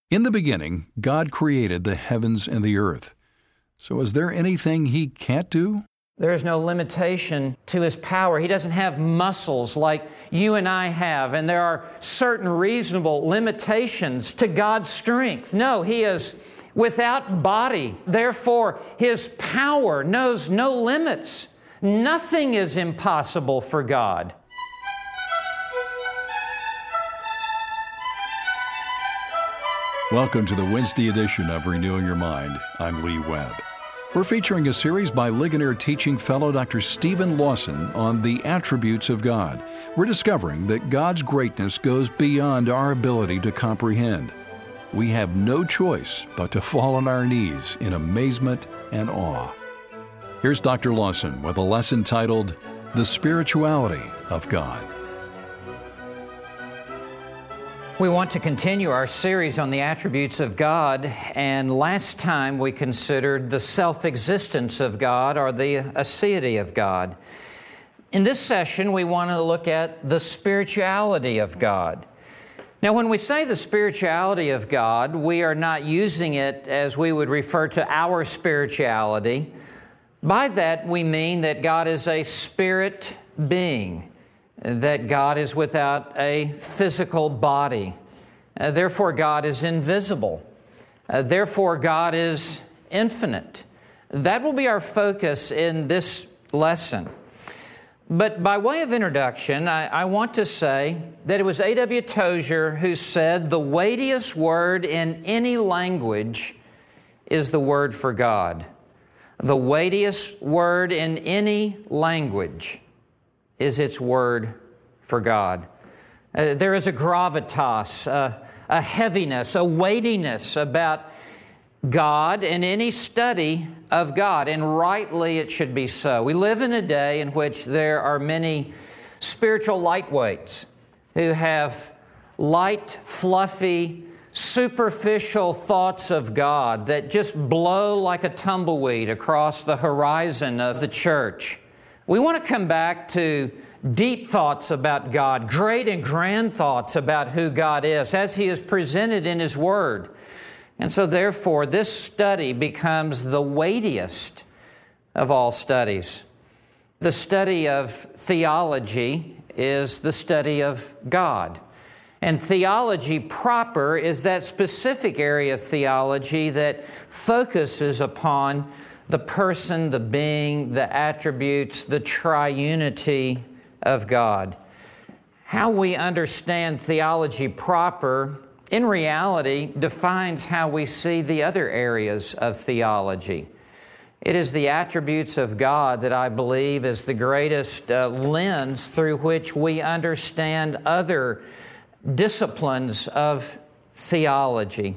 In the beginning, God created the heavens and the earth. So is there anything He can't do? There is no limitation to His power. He doesn't have muscles like you and I have, and there are certain reasonable limitations to God's strength. No, He is without body. Therefore, His power knows no limits. Nothing is impossible for God. Welcome to the Wednesday edition of Renewing Your Mind. I'm Lee Webb. We're featuring a series by Ligonier teaching fellow Dr. Steven Lawson on the attributes of God. We're discovering that God's greatness goes beyond our ability to comprehend. We have no choice but to fall on our knees in amazement and awe. Here's Dr. Lawson with a lesson titled, The Spirituality of God. We want to continue our series on the attributes of God, and last time we considered the self-existence of God or the aseity of God. In this session, we want to look at the spirituality of God. Now, when we say the spirituality of God, we are not using it as we would refer to our spirituality. By that, we mean that God is a spirit being, that God is without a physical body. Therefore, God is invisible. Therefore, God is infinite. That will be our focus in this lesson. But by way of introduction, I want to say that it was A.W. Tozer who said, the weightiest word in any language is the word for God. The weightiest word in any language is its word for God. There is a gravitas, a heaviness, a weightiness about God in any study of God, and rightly it should be so. We live in a day in which there are many spiritual lightweights who have light, fluffy, superficial thoughts of God that just blow like a tumbleweed across the horizon of the church. We want to come back to deep thoughts about God, great and grand thoughts about who God is, as He is presented in His Word. And so therefore, this study becomes the weightiest of all studies. The study of theology is the study of God. And theology proper is that specific area of theology that focuses upon the person, the being, the attributes, the triunity of God. How we understand theology proper, in reality, defines how we see the other areas of theology. It is the attributes of God that I believe is the greatest lens through which we understand other disciplines of theology.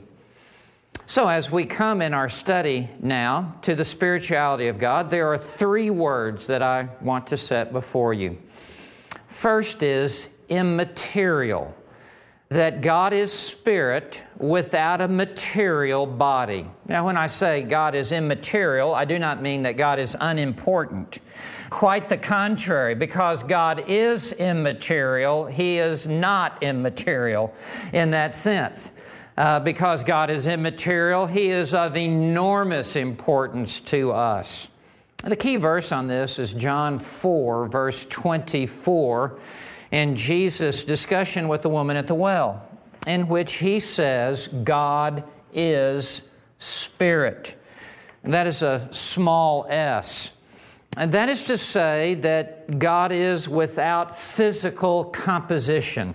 So as we come in our study now to the spirituality of God, there are three words that I want to set before you. First is immaterial, that God is spirit without a material body. Now, when I say God is immaterial, I do not mean that God is unimportant. Quite the contrary, because God is immaterial, He is not immaterial in that sense. Because God is immaterial, He is of enormous importance to us. The key verse on this is John 4, verse 24, in Jesus' discussion with the woman at the well, in which He says, God is Spirit. And that is a small s. And that is to say that God is without physical composition,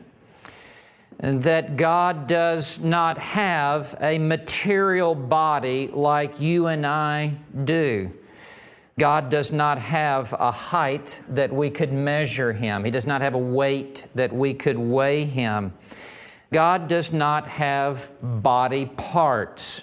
and that God does not have a material body like you and I do. God does not have a height that we could measure Him. He does not have a weight that we could weigh Him. God does not have body parts.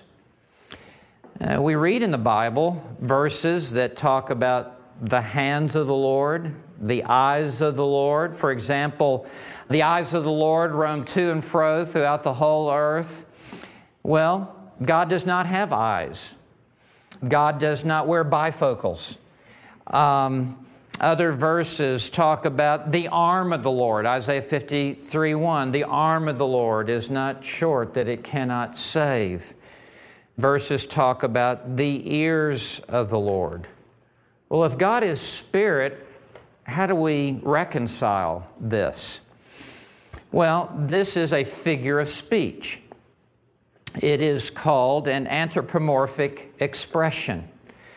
We read in the Bible verses that talk about the hands of the Lord, the eyes of the Lord. For example, the eyes of the Lord roam to and fro throughout the whole earth. Well, God does not have eyes. God does not wear bifocals. Other verses talk about the arm of the Lord. Isaiah 53:1, the arm of the Lord is not short that it cannot save. Verses talk about the ears of the Lord. Well, if God is Spirit, how do we reconcile this? Well, this is a figure of speech. It is called an anthropomorphic expression,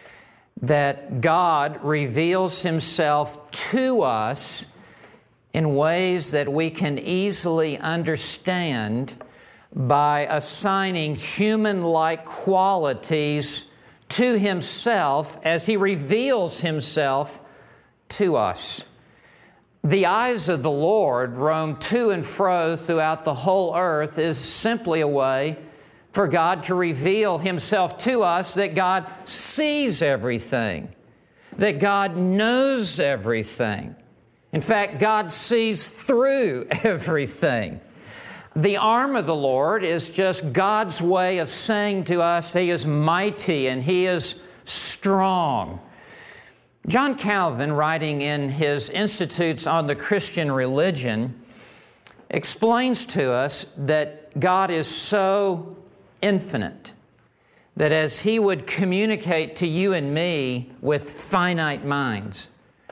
that God reveals Himself to us in ways that we can easily understand by assigning human-like qualities to Himself as He reveals Himself to us. The eyes of the Lord roam to and fro throughout the whole earth is simply a way for God to reveal Himself to us, that God sees everything, that God knows everything. In fact, God sees through everything. The arm of the Lord is just God's way of saying to us He is mighty and He is strong. John Calvin, writing in his Institutes on the Christian Religion, explains to us that God is so infinite that as He would communicate to you and me with finite minds,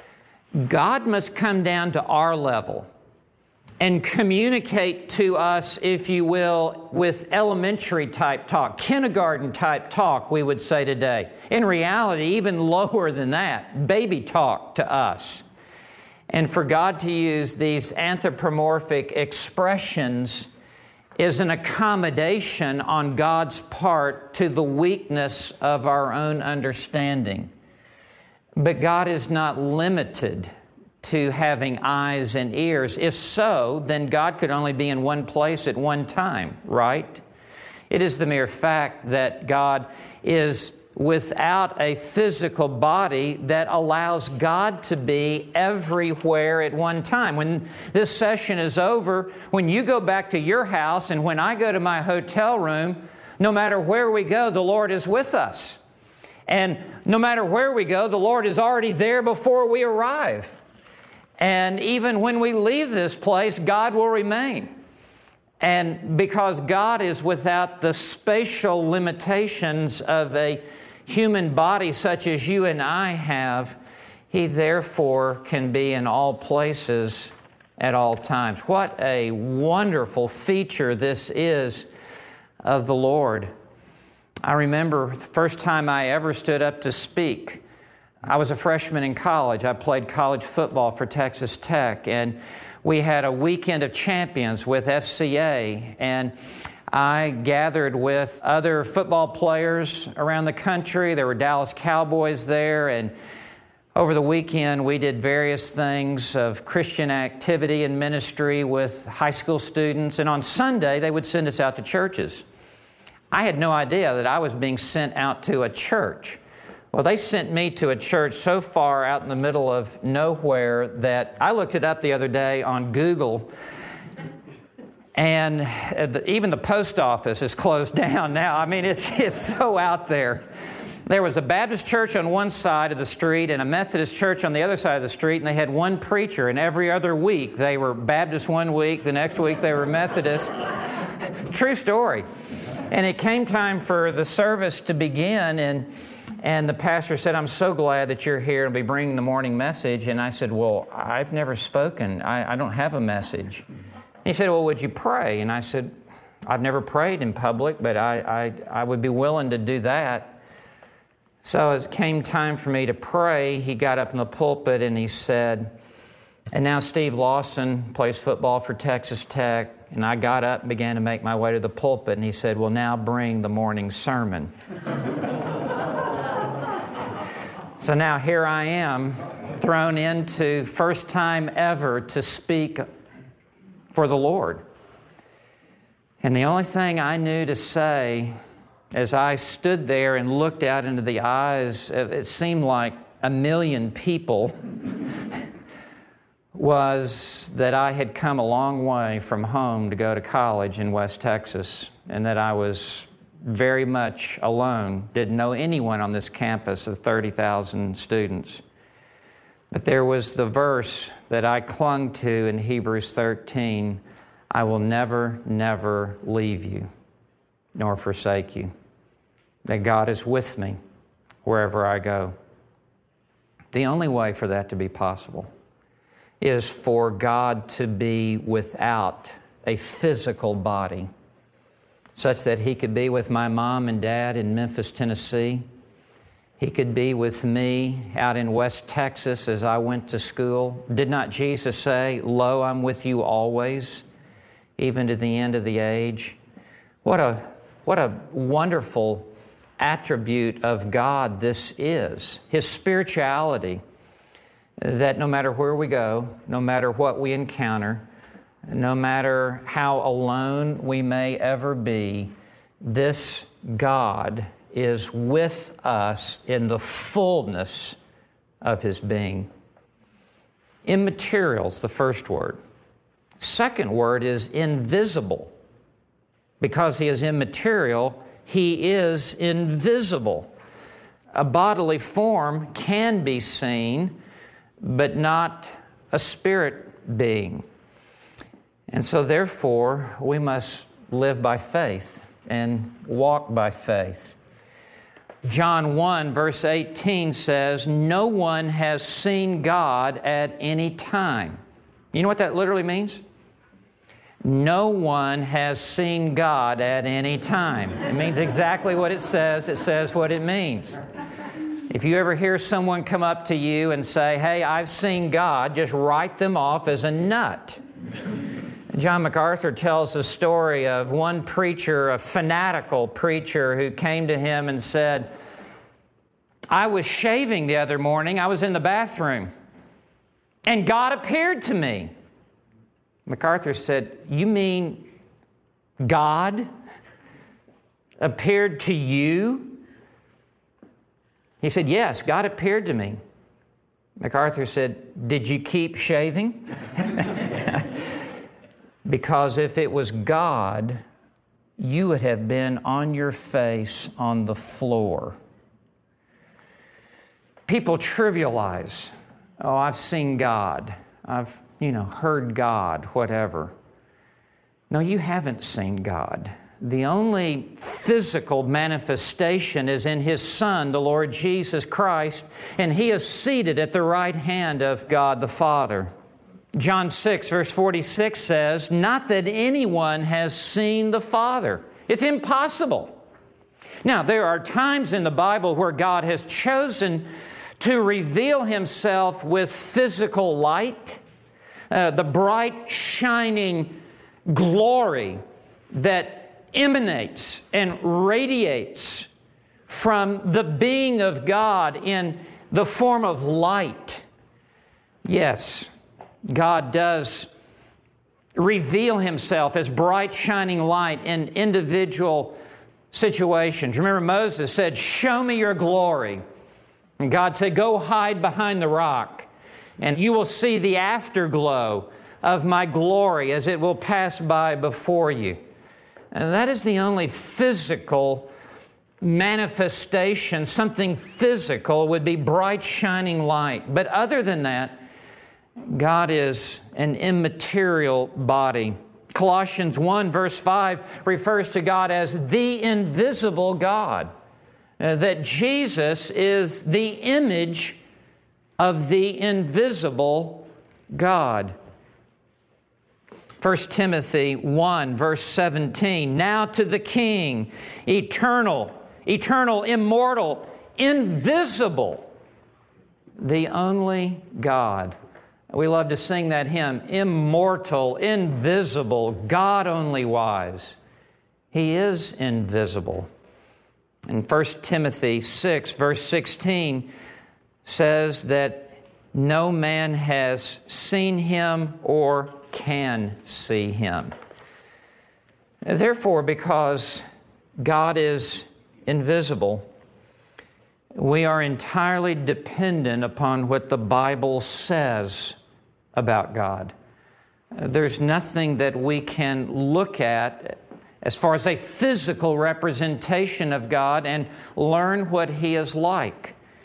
God must come down to our level and communicate to us, if you will, with elementary type talk, kindergarten type talk, we would say today. In reality, even lower than that, baby talk to us. And for God to use these anthropomorphic expressions is an accommodation on God's part to the weakness of our own understanding. But God is not limited to having eyes and ears. If so, then God could only be in one place at one time, right? It is the mere fact that God is without a physical body that allows God to be everywhere at one time. When this session is over, when you go back to your house and when I go to my hotel room, no matter where we go, the Lord is with us. And no matter where we go, the Lord is already there before we arrive. And even when we leave this place, God will remain. And because God is without the spatial limitations of a human body such as you and I have, He therefore can be in all places at all times. What a wonderful feature this is of the Lord. I remember the first time I ever stood up to speak. I was a freshman in college. I played college football for Texas Tech, and we had a weekend of champions with FCA, and I gathered with other football players around the country. There were Dallas Cowboys there, and over the weekend we did various things of Christian activity and ministry with high school students, and on Sunday they would send us out to churches. I had no idea that I was being sent out to a church. Well, they sent me to a church so far out in the middle of nowhere that I looked it up the other day on Google, and even the post office is closed down now. I mean, it's so out there. There was a Baptist church on one side of the street and a Methodist church on the other side of the street, and they had one preacher, and every other week they were Baptist one week, the next week they were Methodist. True story. And it came time for the service to begin, and the pastor said, "I'm so glad that you're here and be bringing the morning message." And I said, "Well, I've never spoken. I don't have a message." He said, "Well, would you pray?" And I said, "I've never prayed in public, but I would be willing to do that." So as it came time for me to pray, he got up in the pulpit and he said, "And now Steve Lawson plays football for Texas Tech." And I got up and began to make my way to the pulpit, and he said, "Well, now bring the morning sermon." So now here I am, thrown into first time ever to speak for the Lord. And the only thing I knew to say as I stood there and looked out into the eyes of, it seemed like 1 million people, was that I had come a long way from home to go to college in West Texas, and that I was very much alone, didn't know anyone on this campus of 30,000 students. But there was the verse that I clung to in Hebrews 13, I will never, never leave you nor forsake you. That God is with me wherever I go. The only way for that to be possible is for God to be without a physical body, such that He could be with my mom and dad in Memphis, Tennessee. He could be with me out in West Texas as I went to school. Did not Jesus say, "Lo, I'm with you always, even to the end of the age"? What a wonderful attribute of God this is. His spirituality, that no matter where we go, no matter what we encounter, no matter how alone we may ever be, this God is with us in the fullness of His being. Immaterial is the first word. Second word is invisible. Because He is immaterial, He is invisible. A bodily form can be seen, but not a spirit being. And so therefore, we must live by faith and walk by faith. John 1 verse 18 says, "No one has seen God at any time." You know what that literally means? No one has seen God at any time. It means exactly what it says. It says what it means. If you ever hear someone come up to you and say, "Hey, I've seen God," just write them off as a nut. John MacArthur tells the story of one preacher, a fanatical preacher, who came to him and said, "I was shaving the other morning. I was in the bathroom, and God appeared to me." MacArthur said, "You mean God appeared to you?" He said, "Yes, God appeared to me." MacArthur said, "Did you keep shaving?" Because if it was God, you would have been on your face on the floor. People trivialize, "Oh, I've seen God. I've heard God," whatever. No, you haven't seen God. The only physical manifestation is in His Son, the Lord Jesus Christ, and He is seated at the right hand of God the Father. John 6, verse 46 says, "Not that anyone has seen the Father." It's impossible. Now, there are times in the Bible where God has chosen to reveal Himself with physical light, the bright, shining glory that emanates and radiates from the being of God in the form of light. Yes, God does reveal Himself as bright, shining light in individual situations. Remember, Moses said, "Show me your glory." And God said, "Go hide behind the rock, and you will see the afterglow of my glory as it will pass by before you." And that is the only physical manifestation. Something physical would be bright, shining light. But other than that, God is an immaterial body. Colossians 1 verse 5 refers to God as the invisible God. That Jesus is the image of the invisible God. 1 Timothy 1 verse 17, "Now to the King, eternal, immortal, invisible, the only God." We love to sing that hymn, immortal, invisible, God only wise. He is invisible. And 1 Timothy 6, verse 16 says that no man has seen Him or can see Him. Therefore, because God is invisible, we are entirely dependent upon what the Bible says about God. There's nothing that we can look at as far as a physical representation of God and learn what He is like.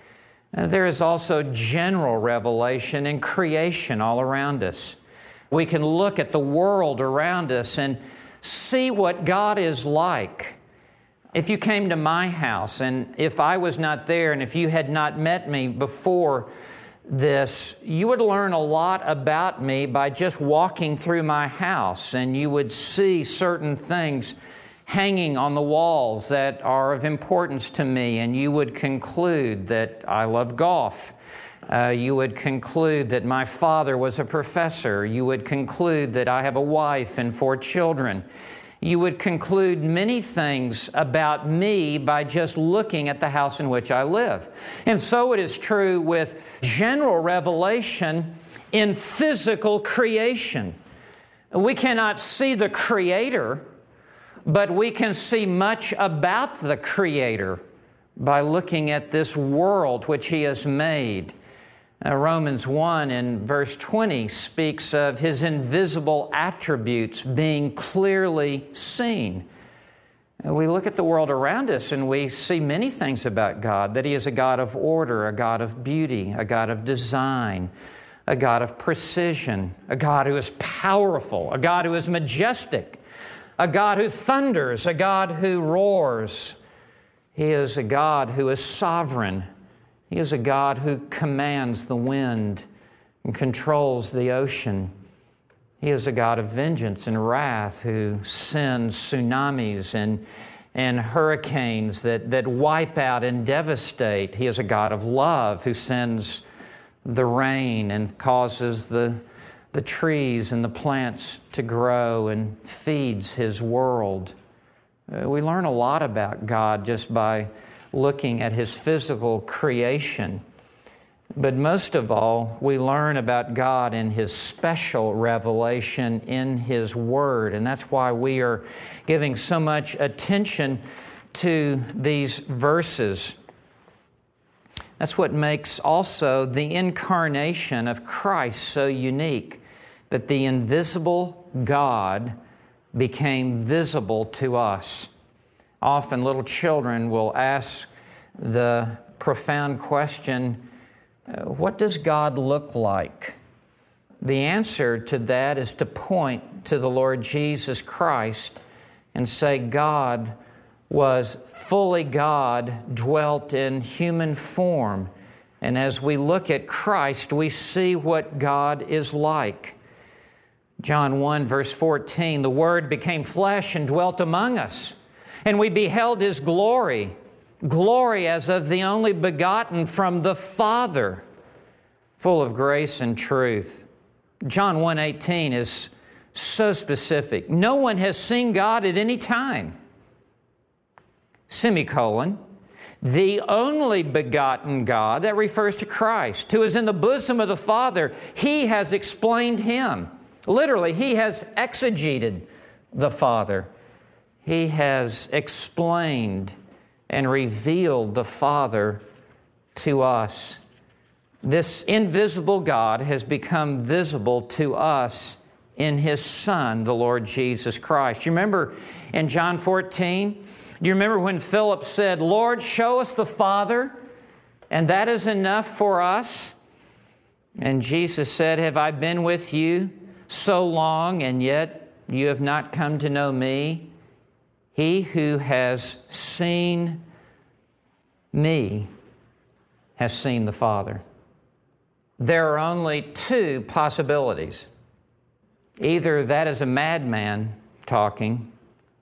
There is also general revelation in creation all around us. We can look at the world around us and see what God is like. If you came to my house, and if I was not there, and if you had not met me before this, you would learn a lot about me by just walking through my house, and you would see certain things hanging on the walls that are of importance to me, and you would conclude that I love golf. You would conclude that my father was a professor. You would conclude that I have a wife and 4 children. You would conclude many things about me by just looking at the house in which I live. And so it is true with general revelation in physical creation. We cannot see the Creator, but we can see much about the Creator by looking at this world which He has made. Romans 1 in verse 20 speaks of His invisible attributes being clearly seen. We look at the world around us and we see many things about God, that He is a God of order, a God of beauty, a God of design, a God of precision, a God who is powerful, a God who is majestic, a God who thunders, a God who roars. He is a God who is sovereign. He is a God who commands the wind and controls the ocean. He is a God of vengeance and wrath who sends tsunamis and hurricanes that wipe out and devastate. He is a God of love who sends the rain and causes the trees and the plants to grow and feeds His world. We learn a lot about God just by looking at His physical creation. But most of all, we learn about God in His special revelation in His Word. And that's why we are giving so much attention to these verses. That's what makes also the incarnation of Christ so unique, that the invisible God became visible to us. Often little children will ask the profound question, what does God look like? The answer to that is to point to the Lord Jesus Christ and say God was fully God, dwelt in human form. And as we look at Christ, we see what God is like. John 1 verse 14, the Word became flesh and dwelt among us. And we beheld His glory, glory as of the only begotten from the Father, full of grace and truth. John 1:18 is so specific. No one has seen God at any time. Semicolon. The only begotten God, that refers to Christ, who is in the bosom of the Father. He has explained Him. Literally, He has exegeted the Father. He has explained and revealed the Father to us. This invisible God has become visible to us in His Son, the Lord Jesus Christ. You remember in John 14, do you remember when Philip said, Lord, show us the Father, and that is enough for us? And Jesus said, have I been with you so long, and yet you have not come to know me? He who has seen me has seen the Father. There are only 2 possibilities. Either that is a madman talking,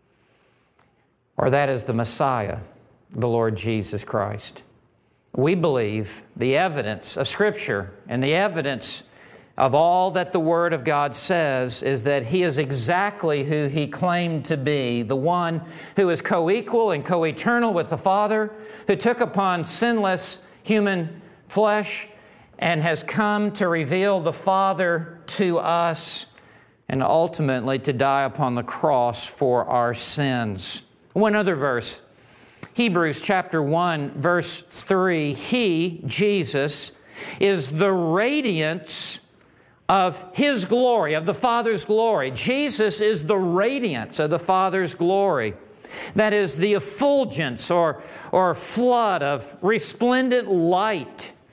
or that is the Messiah, the Lord Jesus Christ. We believe the evidence of Scripture and the evidence of all that the Word of God says is that He is exactly who He claimed to be, the one who is co-equal and co-eternal with the Father, who took upon sinless human flesh and has come to reveal the Father to us and ultimately to die upon the cross for our sins. One other verse, Hebrews chapter 1, verse 3, He, Jesus, is the radiance of His glory, of the Father's glory. Jesus is the radiance of the Father's glory. That is the effulgence or flood of resplendent light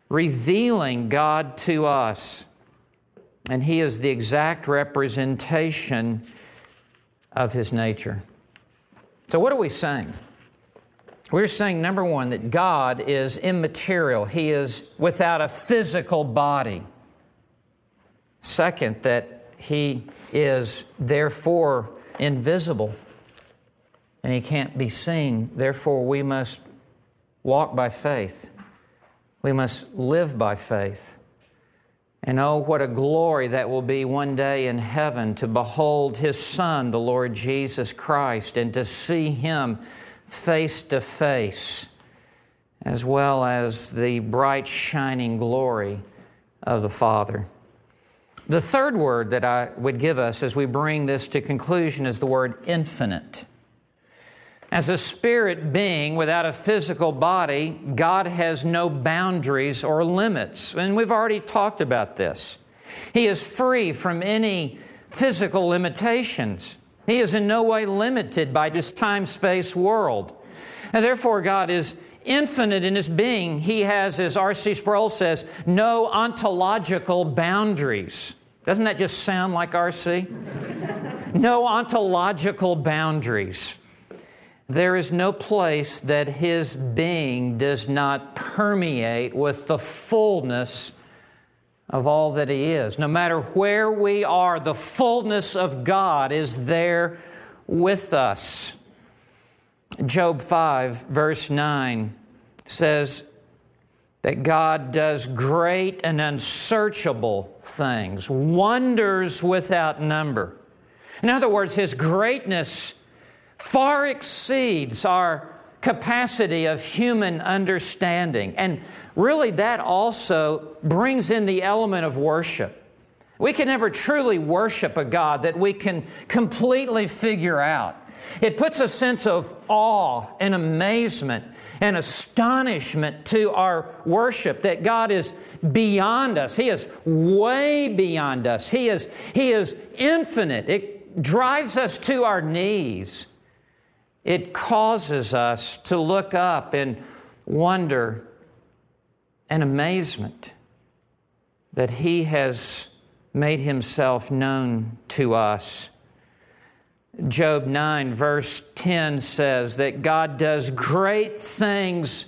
revealing God to us. And He is the exact representation of His nature. So what are we saying? We're saying, number one, that God is immaterial. He is without a physical body. Second, that He is therefore invisible and He can't be seen. Therefore, we must walk by faith. We must live by faith. And oh, what a glory that will be one day in heaven to behold His Son, the Lord Jesus Christ, and to see Him face to face, as well as the bright shining glory of the Father. The third word that I would give us as we bring this to conclusion is the word infinite. As a spirit being without a physical body, God has no boundaries or limits. And we've already talked about this. He is free from any physical limitations. He is in no way limited by this time-space world. And therefore, God is infinite in His being. He has, as R.C. Sproul says, no ontological boundaries. Doesn't that just sound like R.C.? No ontological boundaries. There is no place that His being does not permeate with the fullness of all that He is. No matter where we are, the fullness of God is there with us. Job 5, verse 9 says that God does great and unsearchable things, wonders without number. In other words, His greatness far exceeds our capacity of human understanding. And really that also brings in the element of worship. We can never truly worship a God that we can completely figure out. It puts a sense of awe and amazement and astonishment to our worship that God is beyond us. He is way beyond us. He is infinite. It drives us to our knees. It causes us to look up in wonder and amazement that He has made Himself known to us. Job 9, verse 10 says that God does great things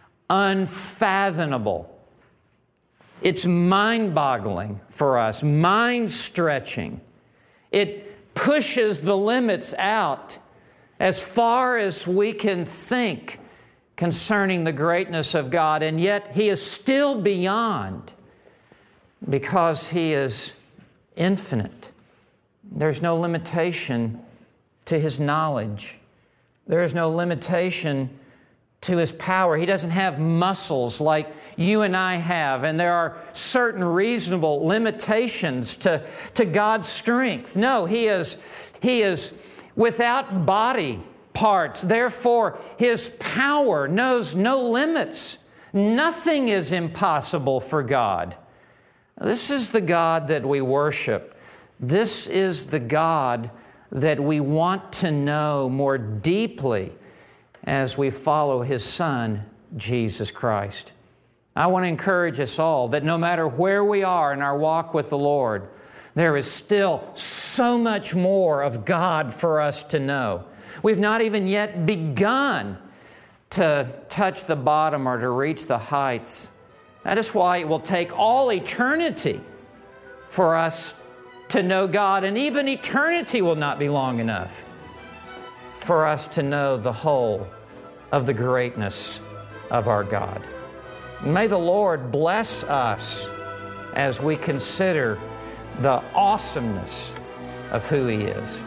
unfathomable. It's mind-boggling for us, mind-stretching. It pushes the limits out as far as we can think concerning the greatness of God, and yet He is still beyond because He is infinite. There's no limitation to His knowledge. There is no limitation to His power. He doesn't have muscles like you and I have, and there are certain reasonable limitations to God's strength. No, He is without body parts. Therefore, His power knows no limits. Nothing is impossible for God. This is the God that we worship. This is the God that we want to know more deeply as we follow His Son, Jesus Christ. I want to encourage us all that no matter where we are in our walk with the Lord, there is still so much more of God for us to know. We've not even yet begun to touch the bottom or to reach the heights. That is why it will take all eternity for us to know God, and even eternity will not be long enough for us to know the whole of the greatness of our God. May the Lord bless us as we consider the awesomeness of who He is.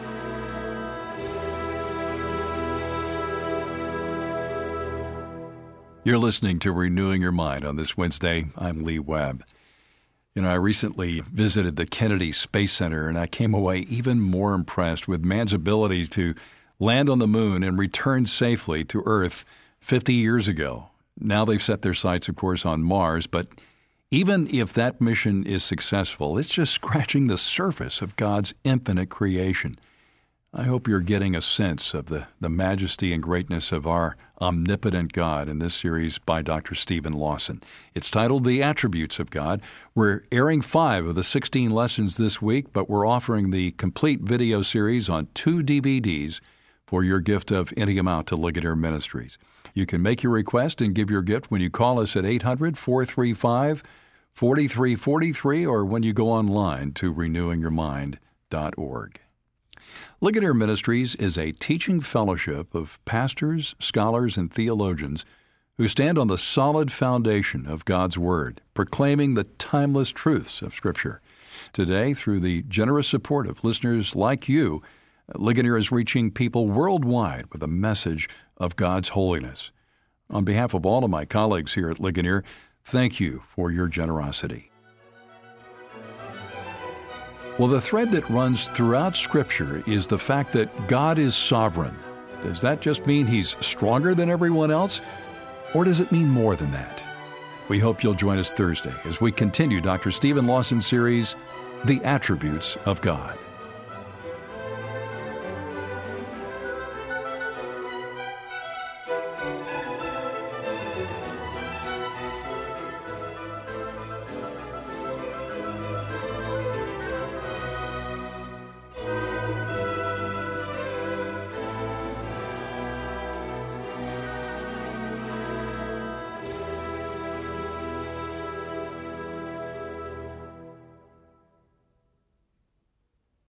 You're listening to Renewing Your Mind on this Wednesday. I'm Lee Webb. I recently visited the Kennedy Space Center, and I came away even more impressed with man's ability to land on the moon and return safely to Earth 50 years ago. Now they've set their sights, of course, on Mars, but even if that mission is successful, it's just scratching the surface of God's infinite creation. I hope you're getting a sense of the majesty and greatness of our omnipotent God in this series by Dr. Steven Lawson. It's titled The Attributes of God. We're airing 5 of the 16 lessons this week, but we're offering the complete video series on 2 DVDs for your gift of any amount to Ligonier Ministries. You can make your request and give your gift when you call us at 800-435-4343 or when you go online to renewingyourmind.org. Ligonier Ministries is a teaching fellowship of pastors, scholars, and theologians who stand on the solid foundation of God's Word, proclaiming the timeless truths of Scripture. Today, through the generous support of listeners like you, Ligonier is reaching people worldwide with a message of God's holiness. On behalf of all of my colleagues here at Ligonier, thank you for your generosity. Well, the thread that runs throughout Scripture is the fact that God is sovereign. Does that just mean He's stronger than everyone else? Or does it mean more than that? We hope you'll join us Thursday as we continue Dr. Steven Lawson's series, The Attributes of God.